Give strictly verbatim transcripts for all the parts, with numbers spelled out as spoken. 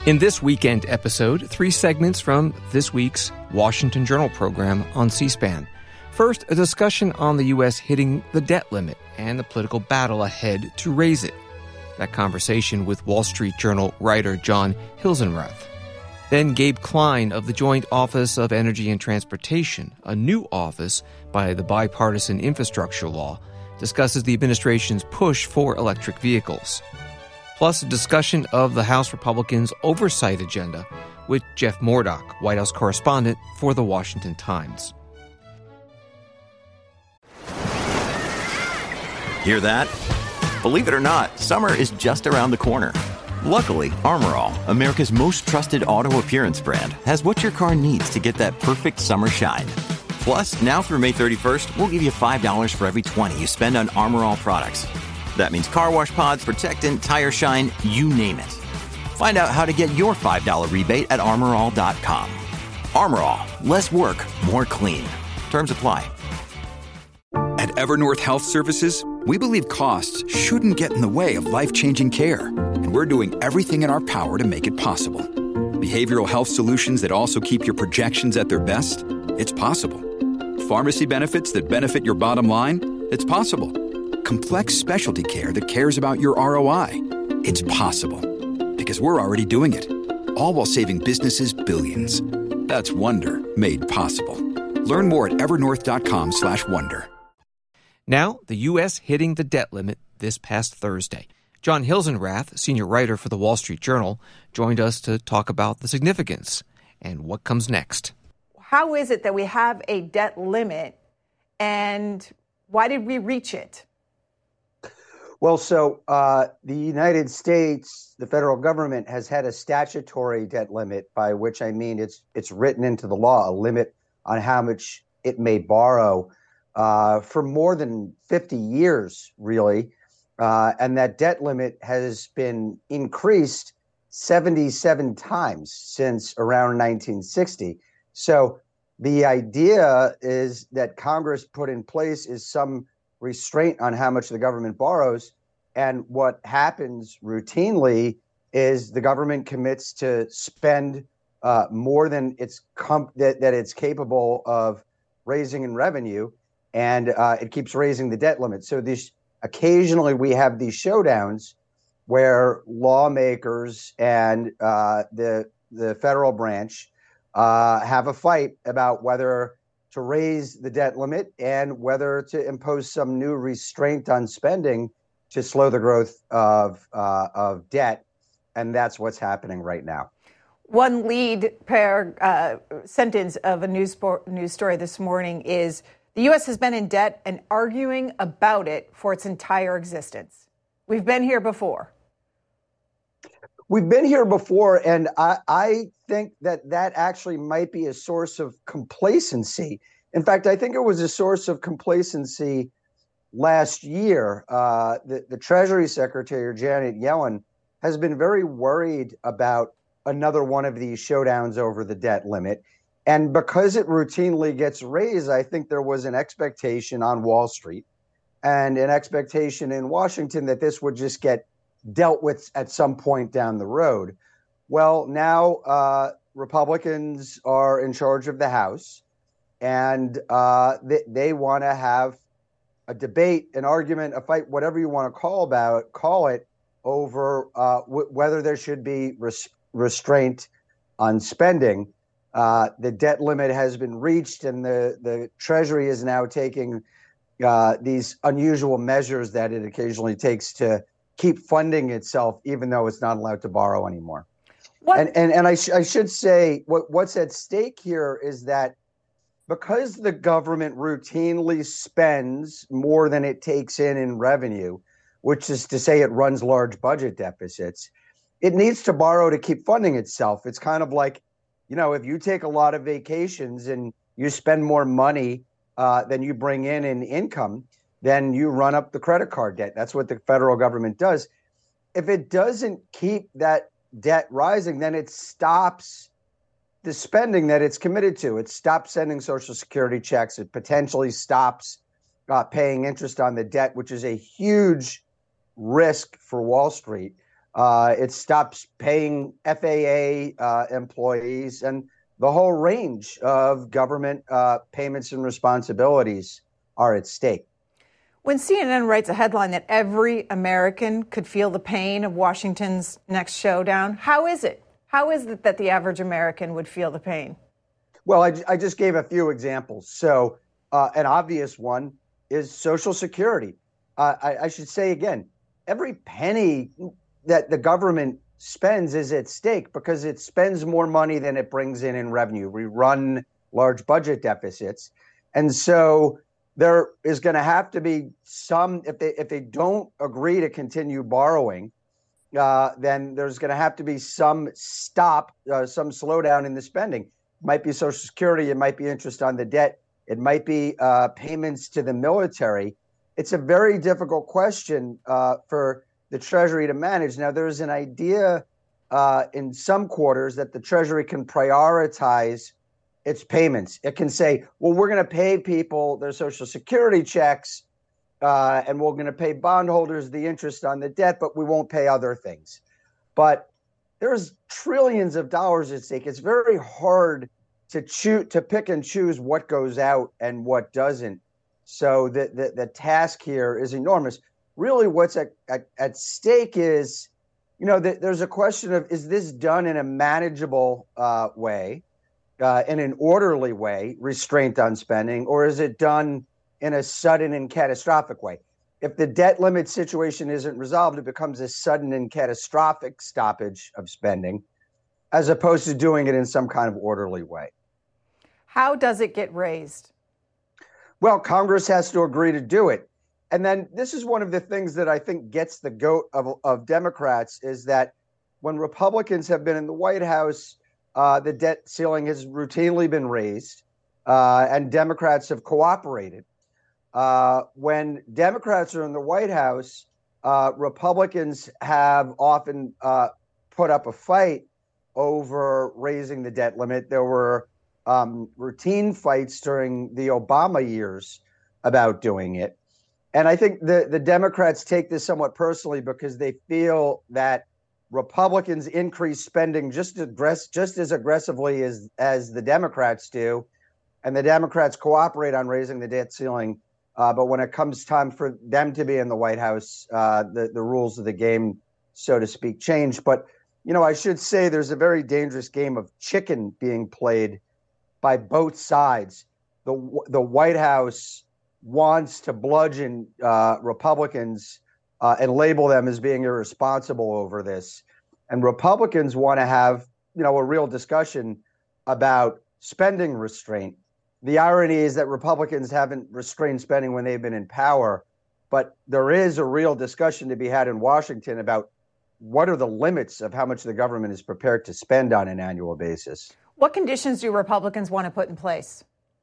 In this weekend episode, three segments from this week's Washington Journal program on C-SPAN. First, a discussion on the U S hitting the debt limit and the political battle ahead to raise it. That conversation with Wall Street Journal writer John Hilsenrath. Then Gabe Klein of the Joint Office of Energy and Transportation, a new office by the Bipartisan Infrastructure Law, discusses the administration's push for electric vehicles. Plus, a discussion of the House Republicans' oversight agenda with Jeff Murdoch, White House correspondent for The Washington Times. Hear that? Believe it or not, summer is just around the corner. Luckily, Armor All, America's most trusted auto appearance brand, has what your car needs to get that perfect summer shine. Plus, now through May thirty-first, we'll give you five dollars for every twenty you spend on Armor All products. That means car wash pods, protectant, tire shine, you name it. Find out how to get your five dollars rebate at armor all dot com. Armor All, less work, more clean. Terms apply. At Evernorth Health Services, we believe costs shouldn't get in the way of life-changing care, and we're doing everything in our power to make it possible. Behavioral health solutions that also keep your projections at their best? It's possible. Pharmacy benefits that benefit your bottom line? It's possible. Complex specialty care that cares about your R O I? It's possible. Because we're already doing it. All while saving businesses billions. That's Wonder made possible. Learn more at evernorth.com slash wonder. Now, the U S hitting the debt limit this past Thursday. John Hilsenrath, senior writer for the Wall Street Journal, joined us to talk about the significance and what comes next. How is it that we have a debt limit, and why did we reach it? Well, so uh, the United States, the federal government, has had a statutory debt limit, by which I mean it's it's written into the law, a limit on how much it may borrow uh, for more than fifty years, really. Uh, and that debt limit has been increased seventy-seven times since around nineteen sixty. So the idea is that Congress put in place is some restraint on how much the government borrows. And what happens routinely is the government commits to spend uh, more than it's com- that, that it's capable of raising in revenue, and uh, it keeps raising the debt limit. So this occasionally we have these showdowns where lawmakers and uh, the the federal branch uh, have a fight about whether to raise the debt limit and whether to impose some new restraint on spending to slow the growth of uh, of debt, and that's what's happening right now. One lead pair uh, sentence of a news, sport, news story this morning is the U S has been in debt and arguing about it for its entire existence. We've been here before. We've been here before, and I, I think that that actually might be a source of complacency. In fact, I think it was a source of complacency last year. Uh, the, the Treasury Secretary, Janet Yellen, has been very worried about another one of these showdowns over the debt limit. And because it routinely gets raised, I think there was an expectation on Wall Street and an expectation in Washington that this would just get dealt with at some point down the road. Well, now uh, Republicans are in charge of the House, and uh, they, they want to have a debate, an argument, a fight, whatever you want to call about, call it over uh, w- whether there should be res- restraint on spending. Uh, the debt limit has been reached, and the, the Treasury is now taking uh, these unusual measures that it occasionally takes to keep funding itself, even though it's not allowed to borrow anymore. What? And and and I, sh- I should say what what's at stake here is that because the government routinely spends more than it takes in in revenue, which is to say it runs large budget deficits, it needs to borrow to keep funding itself. It's kind of like, you know, if you take a lot of vacations and you spend more money uh, than you bring in in income, then you run up the credit card debt. That's what the federal government does. If it doesn't keep that debt rising, then it stops the spending that it's committed to. It stops sending Social Security checks. It potentially stops uh, paying interest on the debt, which is a huge risk for Wall Street. Uh, it stops paying F A A uh, employees, and the whole range of government uh, payments and responsibilities are at stake. When C N N writes a headline that every American could feel the pain of Washington's next showdown, how is it? How is it that the average American would feel the pain? Well, I, I just gave a few examples. So uh, an obvious one is Social Security. Uh, I, I should say again, every penny that the government spends is at stake because it spends more money than it brings in in revenue. We run large budget deficits. And so there is going to have to be some, if they if they don't agree to continue borrowing, uh, then there's going to have to be some stop, uh, some slowdown in the spending. It might be Social Security, it might be interest on the debt, it might be uh, payments to the military. It's a very difficult question uh, for the Treasury to manage. Now, there's an idea uh, in some quarters that the Treasury can prioritize its payments. It can say, well, we're going to pay people their Social Security checks, uh, and we're going to pay bondholders the interest on the debt, but we won't pay other things. But there's trillions of dollars at stake. It's very hard to choose, to pick and choose what goes out and what doesn't. So the, the, the task here is enormous. Really, what's at, at, at stake is, you know, the, there's a question of, is this done in a manageable uh, way, uh, in an orderly way, restraint on spending, or is it done in a sudden and catastrophic way? If the debt limit situation isn't resolved, it becomes a sudden and catastrophic stoppage of spending, as opposed to doing it in some kind of orderly way. How does it get raised? Well, Congress has to agree to do it. And then this is one of the things that I think gets the goat of, of Democrats is that when Republicans have been in the White House, uh, the debt ceiling has routinely been raised, uh, and Democrats have cooperated. Uh, when Democrats are in the White House, uh, Republicans have often uh, put up a fight over raising the debt limit. There were um, routine fights during the Obama years about doing it. And I think the, the Democrats take this somewhat personally because they feel that Republicans increase spending just, aggress- just as aggressively as, as the Democrats do. And the Democrats cooperate on raising the debt ceiling. Uh, but when it comes time for them to be in the White House, uh, the, the rules of the game, so to speak, change. But, you know, I should say there's a very dangerous game of chicken being played by both sides. The, the White House wants to bludgeon uh, Republicans uh, and label them as being irresponsible over this. And Republicans want to have, you know, a real discussion about spending restraint. The irony is that Republicans haven't restrained spending when they've been in power, but there is a real discussion to be had in Washington about what are the limits of how much the government is prepared to spend on an annual basis. What conditions do Republicans want to put in place?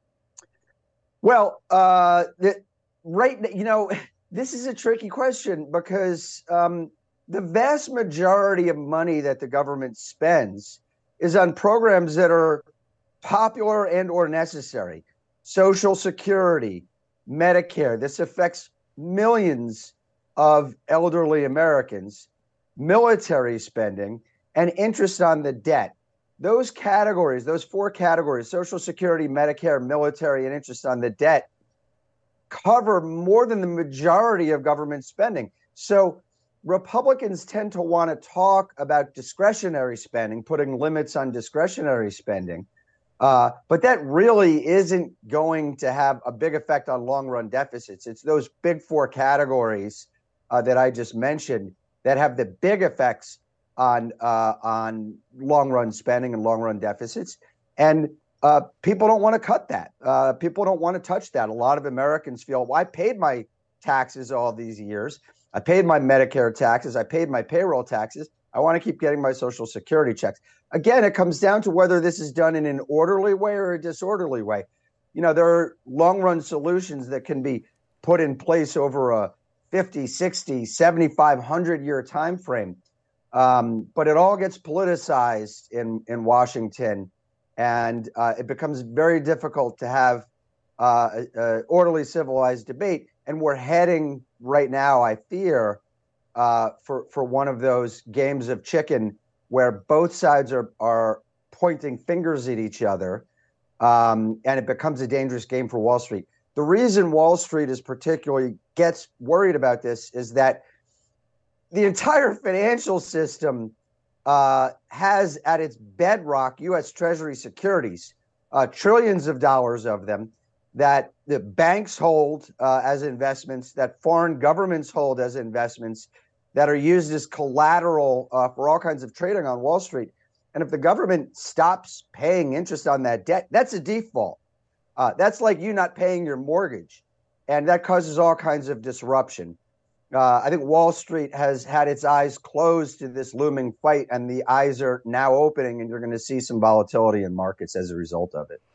Well, uh, the, right, you know, this is a tricky question because um, the vast majority of money that the government spends is on programs that are popular and or necessary. Social Security, Medicare. This affects millions of elderly Americans, military spending, and interest on the debt. Those categories, those four categories, Social Security, Medicare, military, and interest on the debt, cover more than the majority of government spending. So Republicans tend to want to talk about discretionary spending, putting limits on discretionary spending. Uh, but that really isn't going to have a big effect on long-run deficits. It's those big four categories uh, that I just mentioned that have the big effects on uh, on long-run spending and long-run deficits. And uh, people don't want to cut that. Uh, people don't want to touch that. A lot of Americans feel, well, I paid my taxes all these years. I paid my Medicare taxes. I paid my payroll taxes. I want to keep getting my Social Security checks. Again, it comes down to whether this is done in an orderly way or a disorderly way. You know, there are long-run solutions that can be put in place over a fifty, sixty, seventy-five hundred year time frame. Um, but it all gets politicized in, in Washington, and uh, it becomes very difficult to have uh, an orderly, civilized debate. And we're heading right now, I fear, uh, for for one of those games of chicken where both sides are are pointing fingers at each other, um, and it becomes a dangerous game for Wall Street. The reason Wall Street is particularly gets worried about this is that the entire financial system uh, has at its bedrock U S Treasury securities, uh, trillions of dollars of them that the banks hold uh, as investments, that foreign governments hold as investments, that are used as collateral uh, for all kinds of trading on Wall Street. And if the government stops paying interest on that debt, that's a default. Uh, that's like you not paying your mortgage. And that causes all kinds of disruption. Uh, I think Wall Street has had its eyes closed to this looming fight, and the eyes are now opening, and you're going to see some volatility in markets as a result of it.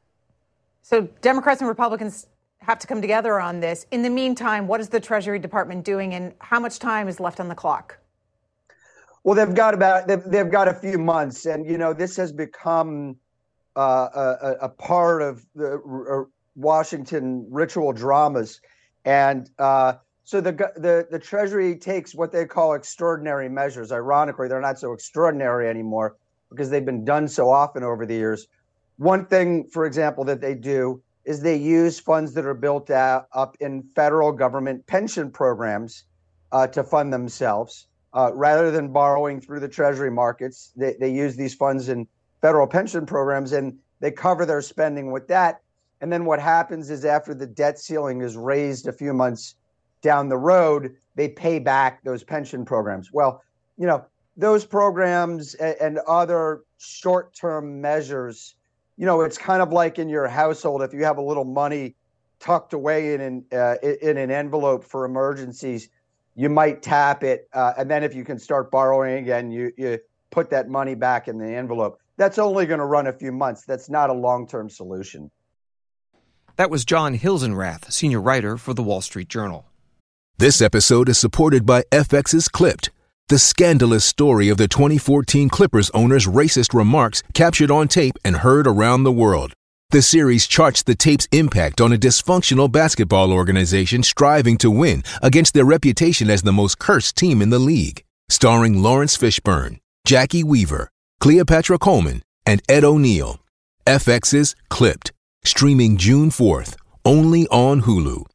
So Democrats and Republicans have to come together on this. In the meantime, what is the Treasury Department doing, and how much time is left on the clock? Well, they've got about they've, they've got a few months, and you know this has become uh, a, a part of the uh, Washington ritual dramas, and uh, so the the the Treasury takes what they call extraordinary measures. Ironically, they're not so extraordinary anymore because they've been done so often over the years. One thing, for example, that they do is they use funds that are built out, up in federal government pension programs uh, to fund themselves. Uh, rather than borrowing through the Treasury markets, they, they use these funds in federal pension programs, and they cover their spending with that. And then what happens is after the debt ceiling is raised a few months down the road, they pay back those pension programs. Well, you know, those programs and, and other short-term measures, you know, it's kind of like in your household, if you have a little money tucked away in an, uh, in an envelope for emergencies, you might tap it. Uh, and then if you can start borrowing again, you, you put that money back in the envelope. That's only going to run a few months. That's not a long-term solution. That was John Hilsenrath, senior writer for The Wall Street Journal. This episode is supported by F X's Clipped, the scandalous story of the twenty fourteen Clippers owner's racist remarks captured on tape and heard around the world. The series charts the tape's impact on a dysfunctional basketball organization striving to win against their reputation as the most cursed team in the league. Starring Lawrence Fishburne, Jackie Weaver, Cleopatra Coleman, and Ed O'Neill. F X's Clipped, streaming June fourth, only on Hulu.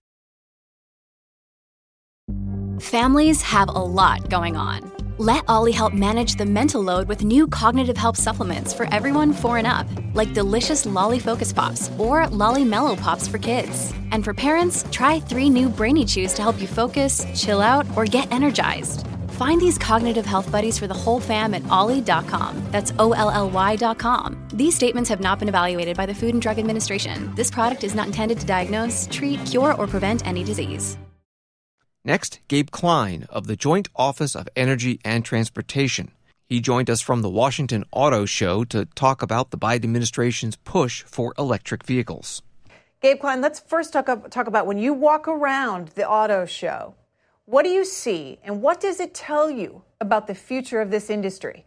Families have a lot going on. Let Ollie help manage the mental load with new cognitive help supplements for everyone four and up, like delicious Lolly Focus Pops or Lolly Mellow Pops for kids. And for parents, try three new Brainy Chews to help you focus, chill out, or get energized. Find these cognitive health buddies for the whole fam at ollie dot com. That's O L L Y dot com. These statements have not been evaluated by the Food and Drug Administration. This product is not intended to diagnose, treat, cure, or prevent any disease. Next, Gabe Klein of the Joint Office of Energy and Transportation. He joined us from the Washington Auto Show to talk about the Biden administration's push for electric vehicles. Gabe Klein, let's first talk, up, talk about when you walk around the auto show, what do you see and what does it tell you about the future of this industry?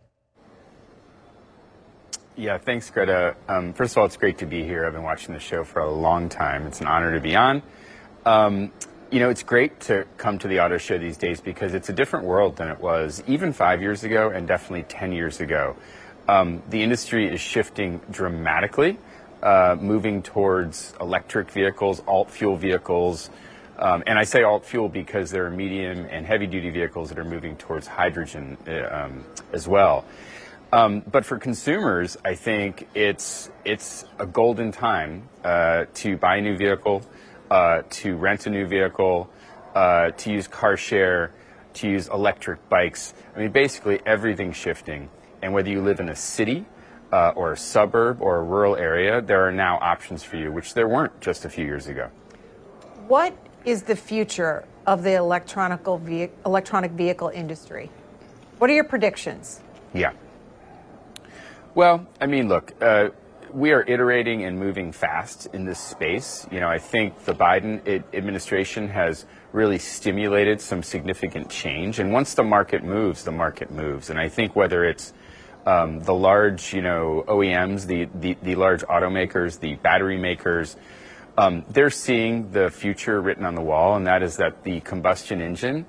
Yeah, thanks, Greta. Um, first of all, it's great to be here. I've been watching the show for a long time. It's an honor to be on. Um, You know, it's great to come to the auto show these days because it's a different world than it was even five years ago and definitely ten years ago. Um, the industry is shifting dramatically, uh, moving towards electric vehicles, alt-fuel vehicles. Um, and I say alt-fuel because there are medium and heavy-duty vehicles that are moving towards hydrogen uh, um, as well. Um, but for consumers, I think it's, it's a golden time uh, to buy a new vehicle, Uh, to rent a new vehicle, uh, to use car share, to use electric bikes. I mean, basically everything's shifting. And whether you live in a city uh, or a suburb or a rural area, there are now options for you, which there weren't just a few years ago. What is the future of the electronic ve- electronic vehicle industry? What are your predictions? Yeah. Well, I mean, look, uh, we are iterating and moving fast in this space. You know, I think the Biden administration has really stimulated some significant change. And once the market moves, the market moves. And I think whether it's um, the large, you know, O E Ms, the, the, the large automakers, the battery makers, um, they're seeing the future written on the wall, and that is that the combustion engine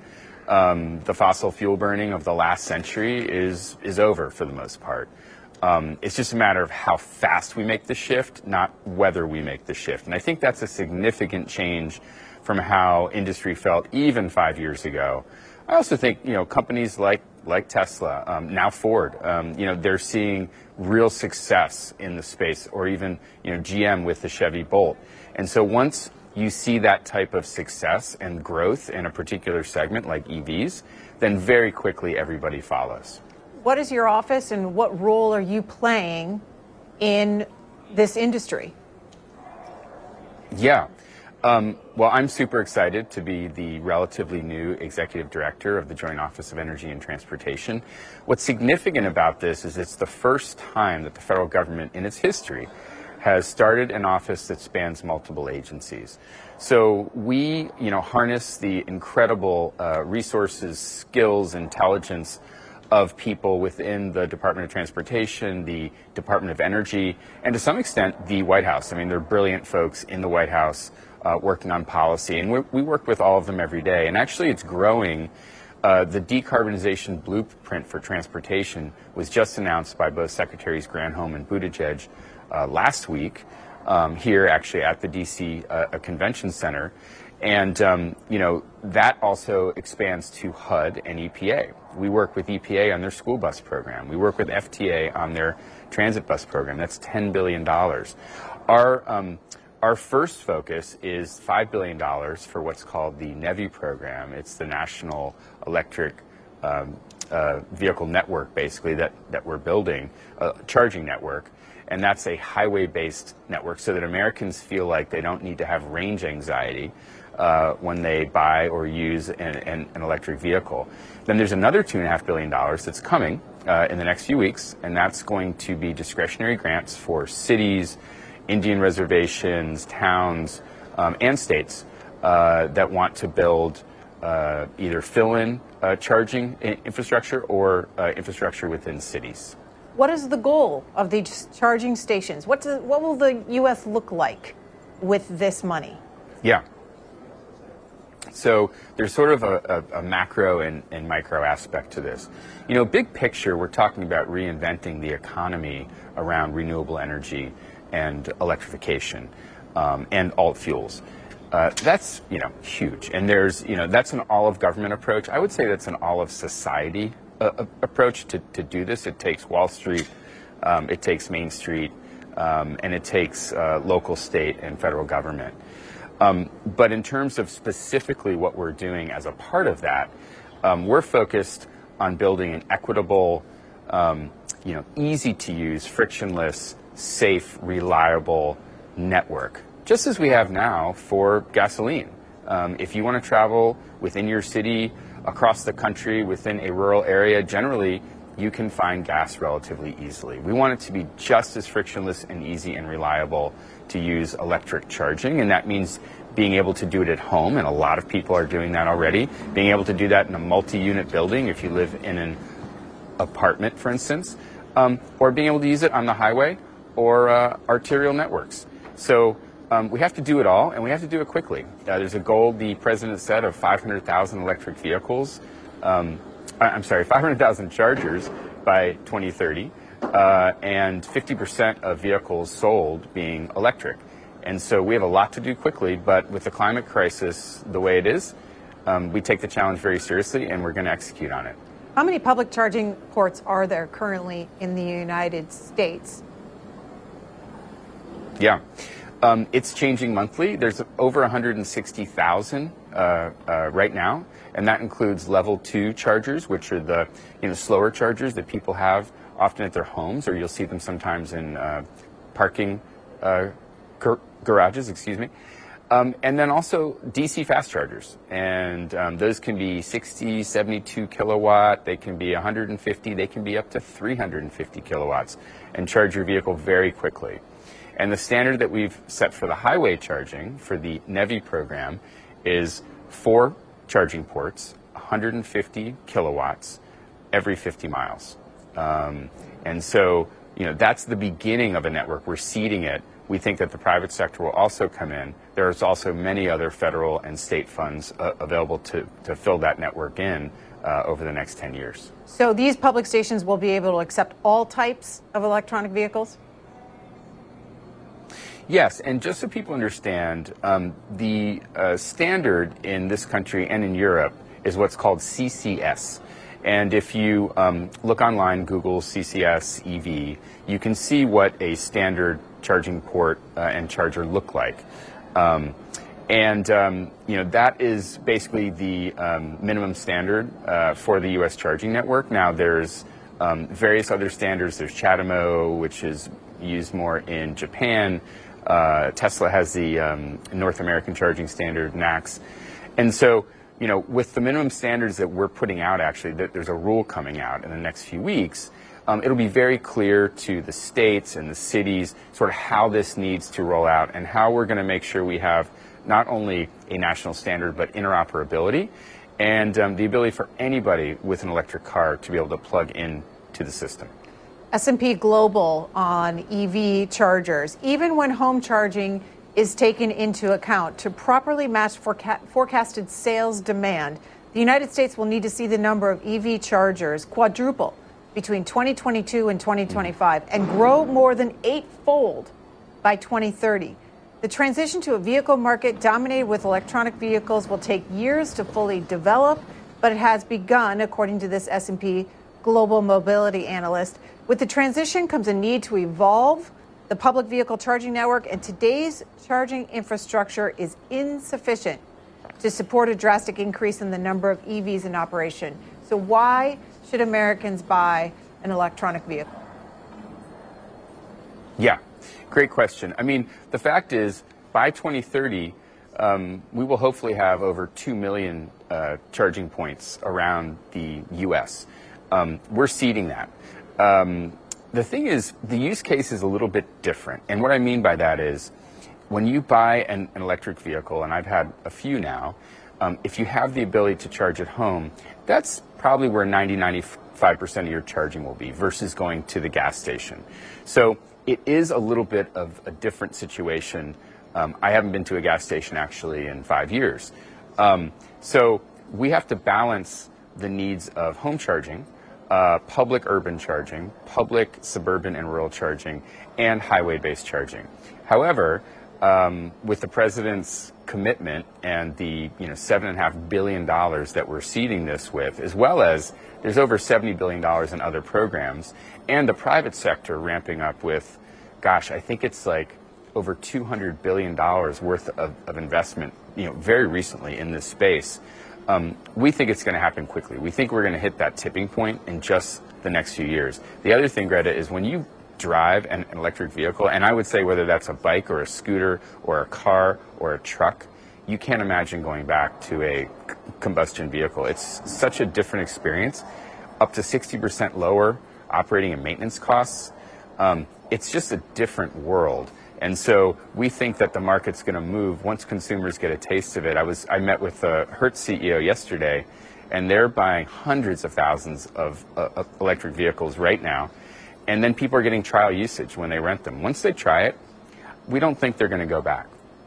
Um, the fossil fuel burning of the last century is is over for the most part. Um, it's just a matter of how fast we make the shift, not whether we make the shift. And I think that's a significant change from how industry felt even five years ago. I also think, you know, companies like like Tesla, um, now Ford, um, you know, they're seeing real success in the space, or even, you know, G M with the Chevy Bolt. And so once you see that type of success and growth in a particular segment like E Vs, then very quickly everybody follows. What is your office and what role are you playing in this industry? Yeah. Um, well, I'm super excited to be the relatively new executive director of the Joint Office of Energy and Transportation. What's significant about this is it's the first time that the federal government in its history has started an office that spans multiple agencies. So we, you know, harness the incredible uh, resources, skills, intelligence of people within the Department of Transportation, the Department of Energy, and to some extent the White House. I mean, they're brilliant folks in the White House uh, working on policy, and we, we work with all of them every day. And actually, it's growing. Uh, the decarbonization blueprint for transportation was just announced by both Secretaries Granholm and Buttigieg uh, last week um, here, actually at the D C uh, Convention Center. And, um, you know, that also expands to H U D and E P A. We work with E P A on their school bus program. We work with F T A on their transit bus program. That's ten billion dollars. Our, um, our first focus is five billion dollars for what's called the NEVI program. It's the National Electric um, uh, Vehicle Network, basically, that, that we're building, a charging network. And that's a highway-based network so that Americans feel like they don't need to have range anxiety Uh, when they buy or use an, an, an electric vehicle. Then there's another two and a half billion dollars that's coming uh, in the next few weeks, and that's going to be discretionary grants for cities, Indian reservations, towns, um, and states uh, that want to build uh, either fill-in uh, charging infrastructure or uh, infrastructure within cities. What is the goal of these charging stations? What, do, what will the U S look like with this money? Yeah. So there's sort of a, a, a macro and, and micro aspect to this. You know, big picture, we're talking about reinventing the economy around renewable energy and electrification um, and alt fuels. Uh, that's, you know, huge. And there's, you know, that's an all of government approach. I would say that's an all of society uh, approach to, to do this. It takes Wall Street, um, it takes Main Street, um, and it takes uh, local, state, and federal government. Um, but in terms of specifically what we're doing as a part of that, um, we're focused on building an equitable, um, you know, easy to use, frictionless, safe, reliable network, just as we have now for gasoline. Um, if you want to travel within your city, across the country, within a rural area, generally you can find gas relatively easily. We want it to be just as frictionless and easy and reliable to use electric charging, and that means being able to do it at home, and a lot of people are doing that already, being able to do that in a multi-unit building if you live in an apartment, for instance, um, or being able to use it on the highway or uh, arterial networks. So um, we have to do it all, and we have to do it quickly. Uh, there's a goal the president set of five hundred thousand electric vehicles, um, I'm sorry, five hundred thousand chargers by twenty thirty, uh, and fifty percent of vehicles sold being electric. And so we have a lot to do quickly, but with the climate crisis the way it is, um, we take the challenge very seriously, and we're going to execute on it. How many public charging ports are there currently in the United States? Yeah. Um, it's changing monthly. There's over one hundred sixty thousand uh, uh, right now, and that includes level two chargers, which are the you know slower chargers that people have often at their homes, or you'll see them sometimes in uh, parking uh, gar- garages. Excuse me. Um, and then also D C fast chargers, and um, those can be sixty, seventy-two kilowatt. They can be one hundred fifty. They can be up to three hundred fifty kilowatts, and charge your vehicle very quickly. And the standard that we've set for the highway charging for the NEVI program is four charging ports, one hundred fifty kilowatts every fifty miles. Um, and so, you know, that's the beginning of a network. We're seeding it we think that the private sector will also come in. There's also many other federal and state funds uh, available to, to fill that network in uh, over the next ten years. So these public stations will be able to accept all types of electronic vehicles? Yes, and just so people understand, um, the uh, standard in this country and in Europe is what's called C C S. And if you um, look online, Google C C S E V, you can see what a standard charging port uh, and charger look like. Um, and, um, you know, that is basically the um, minimum standard uh, for the U S charging network. Now, there's um, various other standards. There's CHAdeMO, which is used more in Japan. Uh, Tesla has the um, North American charging standard, N A C S. And so, you know, with the minimum standards that we're putting out, actually, that there's a rule coming out in the next few weeks, um, it'll be very clear to the states and the cities sort of how this needs to roll out and how we're going to make sure we have not only a national standard, but interoperability and um, the ability for anybody with an electric car to be able to plug in to the system. S and P Global on E V chargers, even when home charging is taken into account to properly match foreca- forecasted sales demand, the United States will need to see the number of E V chargers quadruple between twenty twenty-two and twenty twenty-five and grow more than eightfold by twenty thirty. The transition to a vehicle market dominated with electronic vehicles will take years to fully develop, but it has begun, according to this S and P Global Mobility analyst. With the transition comes a need to evolve the public vehicle charging network, and today's charging infrastructure is insufficient to support a drastic increase in the number of E Vs in operation. So why should Americans buy an electronic vehicle? Yeah, great question. I mean, the fact is, by twenty thirty, um, we will hopefully have over two million uh, charging points around the U S. Um, we're seeding that. Um, the thing is, the use case is a little bit different. And what I mean by that is, when you buy an, an electric vehicle, and I've had a few now, um, if you have the ability to charge at home, that's probably where ninety, ninety-five percent of your charging will be versus going to the gas station. So it is a little bit of a different situation. Um, I haven't been to a gas station actually in five years. Um, so we have to balance the needs of home charging, Uh, public urban charging, public suburban and rural charging, and highway-based charging. However, um, with the president's commitment and the you know seven and a half billion dollars that we're seeding this with, as well as there's over seventy billion dollars in other programs, and the private sector ramping up with, gosh, I think it's like over two hundred billion dollars worth of, of investment, you know, very recently in this space. Um, we think it's going to happen quickly. We think we're going to hit that tipping point in just the next few years. The other thing, Greta, is when you drive an, an electric vehicle, and I would say whether that's a bike or a scooter or a car or a truck, you can't imagine going back to a c- combustion vehicle. It's such a different experience, up to sixty percent lower operating and maintenance costs. Um, it's just a different world. And so we think that the market's going to move once consumers get a taste of it. I was I met with the Hertz C E O yesterday, and they're buying hundreds of thousands of uh, electric vehicles right now. And then people are getting trial usage when they rent them. Once they try it, we don't think they're going to go back.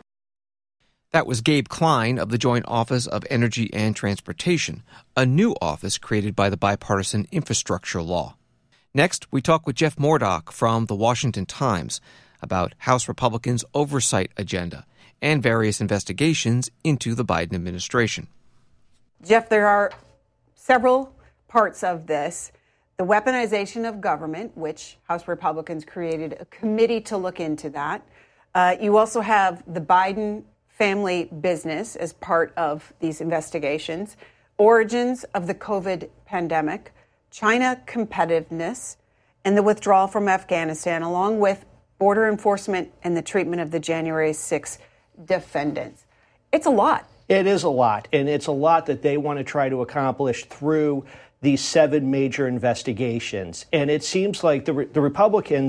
That was Gabe Klein of the Joint Office of Energy and Transportation, a new office created by the Bipartisan Infrastructure Law. Next, we talk with Jeff Mordock from the Washington Times about House Republicans' oversight agenda and various investigations into the Biden administration. Jeff, there are several parts of this. The weaponization of government, which House Republicans created a committee to look into that. Uh, you also have the Biden family business as part of these investigations, origins of the COVID pandemic, China competitiveness, and the withdrawal from Afghanistan, along with border enforcement and the treatment of the January sixth defendants. It's a lot. It is a lot, and it's a lot that they want to try to accomplish through these seven major investigations. And it seems like the, the Republicans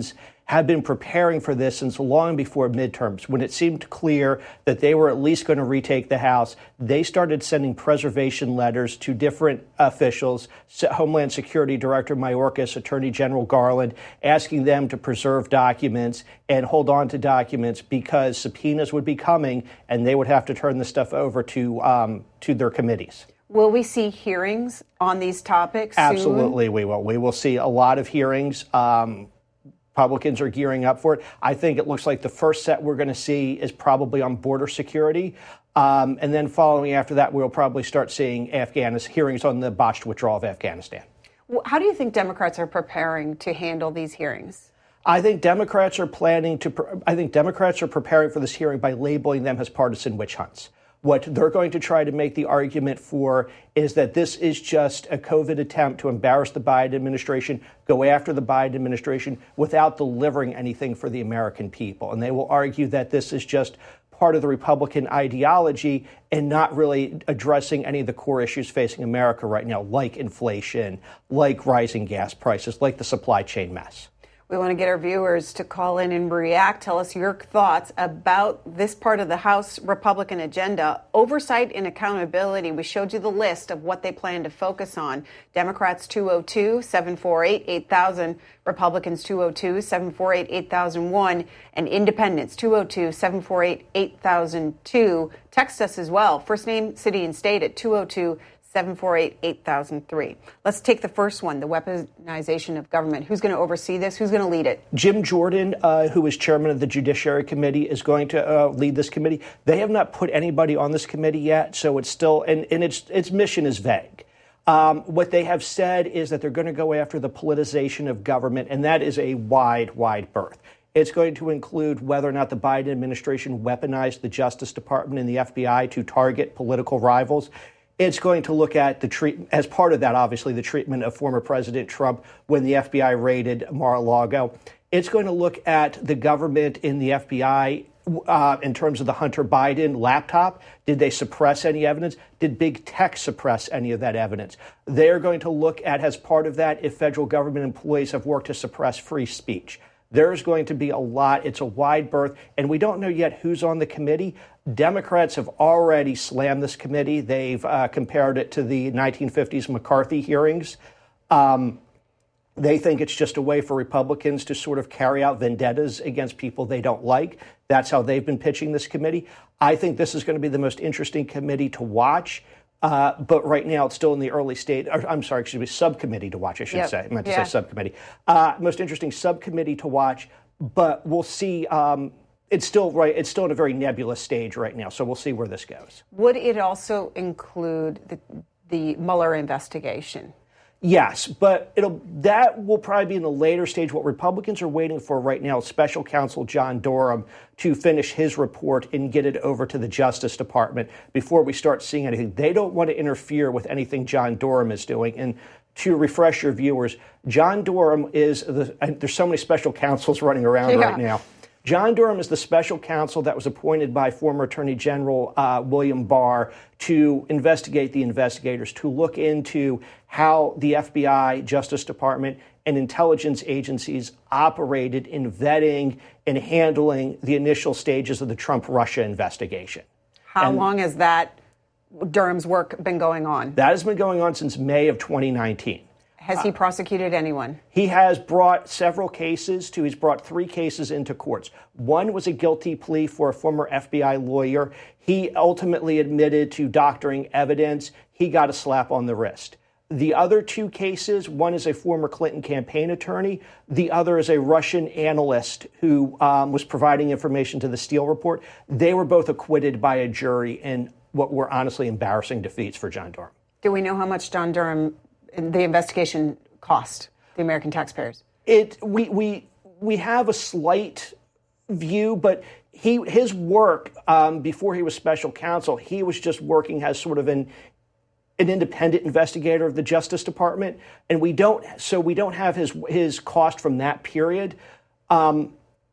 have been preparing for this since long before midterms. When it seemed clear that they were at least going to retake the House, they started sending preservation letters to different officials, Homeland Security Director Mayorkas, Attorney General Garland, asking them to preserve documents and hold on to documents because subpoenas would be coming and they would have to turn the stuff over to um, to their committees. Will we see hearings on these topics soon? Absolutely, we will. We will see a lot of hearings. Um, Republicans are gearing up for it. I think it looks like the first set we're going to see is probably on border security. Um, and then following after that, we'll probably start seeing Afghanistan hearings on the botched withdrawal of Afghanistan. How do you think Democrats are preparing to handle these hearings? I think Democrats are planning to, I think Democrats are preparing for this hearing by labeling them as partisan witch hunts. What they're going to try to make the argument for is that this is just a COVID attempt to embarrass the Biden administration, go after the Biden administration without delivering anything for the American people. And they will argue that this is just part of the Republican ideology and not really addressing any of the core issues facing America right now, like inflation, like rising gas prices, like the supply chain mess. We want to get our viewers to call in and react. Tell us your thoughts about this part of the House Republican agenda. Oversight and accountability. We showed you the list of what they plan to focus on. Democrats two oh two, seven four eight, eight thousand. Republicans two oh two, seven four eight, eight thousand one. And Independents two oh two, seven four eight, eight thousand two. Text us as well. First name, city, and state at two oh two, seven four eight, eight thousand three. Let's take the first one, the weaponization of government. Who's going to oversee this? Who's going to lead it? Jim Jordan, uh, who is chairman of the Judiciary Committee, is going to uh, lead this committee. They have not put anybody on this committee yet, so it's still, and, and its its mission is vague. Um, what they have said is that they're going to go after the politicization of government, and that is a wide, wide berth. It's going to include whether or not the Biden administration weaponized the Justice Department and the F B I to target political rivals. It's going to look at the treatment, as part of that, obviously, the treatment of former President Trump when the F B I raided Mar-a-Lago. It's going to look at the government in the F B I uh, in terms of the Hunter Biden laptop. Did they suppress any evidence? Did big tech suppress any of that evidence? They're going to look at, as part of that, if federal government employees have worked to suppress free speech. There's going to be a lot. It's a wide berth, and we don't know yet who's on the committee. Democrats have already slammed this committee. They've uh, compared it to the nineteen fifties McCarthy hearings. Um, they think it's just a way for Republicans to sort of carry out vendettas against people they don't like. That's how they've been pitching this committee. I think this is going to be the most interesting committee to watch. Uh, but right now, it's still in the early stage. Or, I'm sorry, excuse me, subcommittee to watch, I should yep. say. I meant to yeah. say subcommittee. Uh, most interesting subcommittee to watch, but we'll see. Um, it's still right. It's still in a very nebulous stage right now, so we'll see where this goes. Would it also include the, the Mueller investigation? Yes, but it'll that will probably be in the later stage. What Republicans are waiting for right now is Special Counsel John Durham to finish his report and get it over to the Justice Department before we start seeing anything. They don't want to interfere with anything John Durham is doing. And to refresh your viewers, John Durham is the, and there's so many special counsels running around yeah. right now. John Durham is the special counsel that was appointed by former Attorney General uh, William Barr to investigate the investigators, to look into how the F B I, Justice Department, and intelligence agencies operated in vetting and handling the initial stages of the Trump-Russia investigation. How and long has that Durham's work been going on? That has been going on since May of twenty nineteen. Has he prosecuted anyone? He has brought several cases to, he's brought three cases into courts. One was a guilty plea for a former F B I lawyer. He ultimately admitted to doctoring evidence. He got a slap on the wrist. The other two cases, one is a former Clinton campaign attorney. The other is a Russian analyst who um, was providing information to the Steele report. They were both acquitted by a jury in what were honestly embarrassing defeats for John Durham. Do we know how much John Durham, the investigation, cost the American taxpayers? It we we we have a slight view, but he his work um, before he was special counsel, he was just working as sort of an an independent investigator of the Justice Department, and we don't so we don't have his his cost from that period. Um,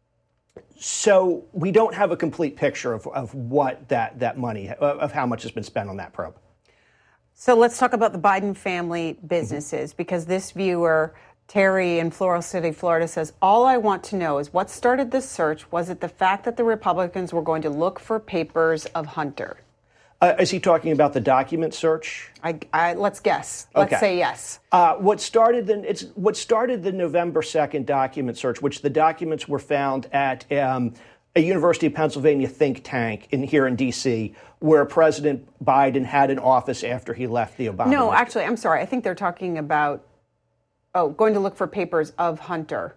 so we don't have a complete picture of, of what that that money of how much has been spent on that probe. So let's talk about the Biden family businesses, because this viewer Terry in Floral City, Florida says, all I want to know is what started this search. Was it the fact that the Republicans were going to look for papers of Hunter? Uh, is he talking about the document search? I, I, let's guess. Let's okay. say yes. Uh, what started the it's what started the November second document search, which the documents were found at um, a University of Pennsylvania think tank in here in D C, where President Biden had an office after he left the Obama. No, actually, I'm sorry. I think they're talking about oh, going to look for papers of Hunter.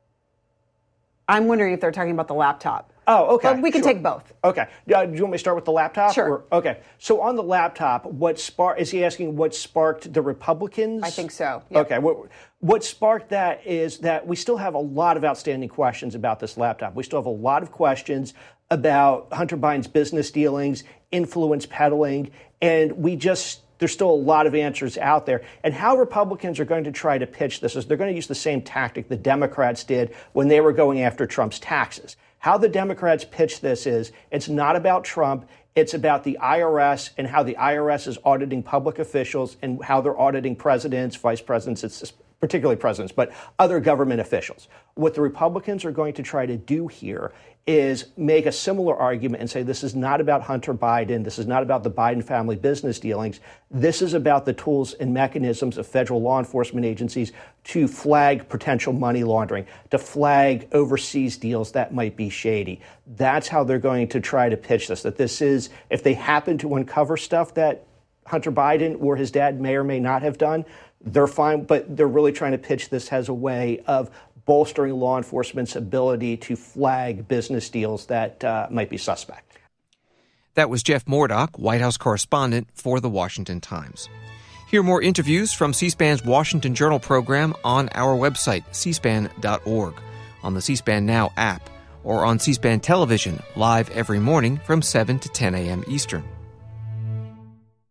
I'm wondering if they're talking about the laptop. Oh, okay. But we can sure. take both. Okay. Uh, do you want me to start with the laptop? Sure. Or, okay. So on the laptop, what sparked, is he asking what sparked the Republicans? I think so. Yep. Okay. What, what sparked that is that we still have a lot of outstanding questions about this laptop. We still have a lot of questions about Hunter Biden's business dealings, influence peddling, and we just, there's still a lot of answers out there. And how Republicans are going to try to pitch this is they're going to use the same tactic the Democrats did when they were going after Trump's taxes. How the Democrats pitch this is it's not about Trump. It's about the I R S and how the I R S is auditing public officials and how they're auditing presidents, vice presidents, it's particularly presidents, but other government officials. What the Republicans are going to try to do here is make a similar argument and say this is not about Hunter Biden. This is not about the Biden family business dealings. This is about the tools and mechanisms of federal law enforcement agencies to flag potential money laundering, to flag overseas deals that might be shady. That's how they're going to try to pitch this, that this is, if they happen to uncover stuff that Hunter Biden or his dad may or may not have done, they're fine, but they're really trying to pitch this as a way of bolstering law enforcement's ability to flag business deals that uh, might be suspect. That was Jeff Mordock, White House correspondent for The Washington Times. Hear more interviews from C-SPAN's Washington Journal program on our website, c span dot org, on the C-SPAN Now app, or on C-SPAN Television, live every morning from seven to ten a.m. Eastern.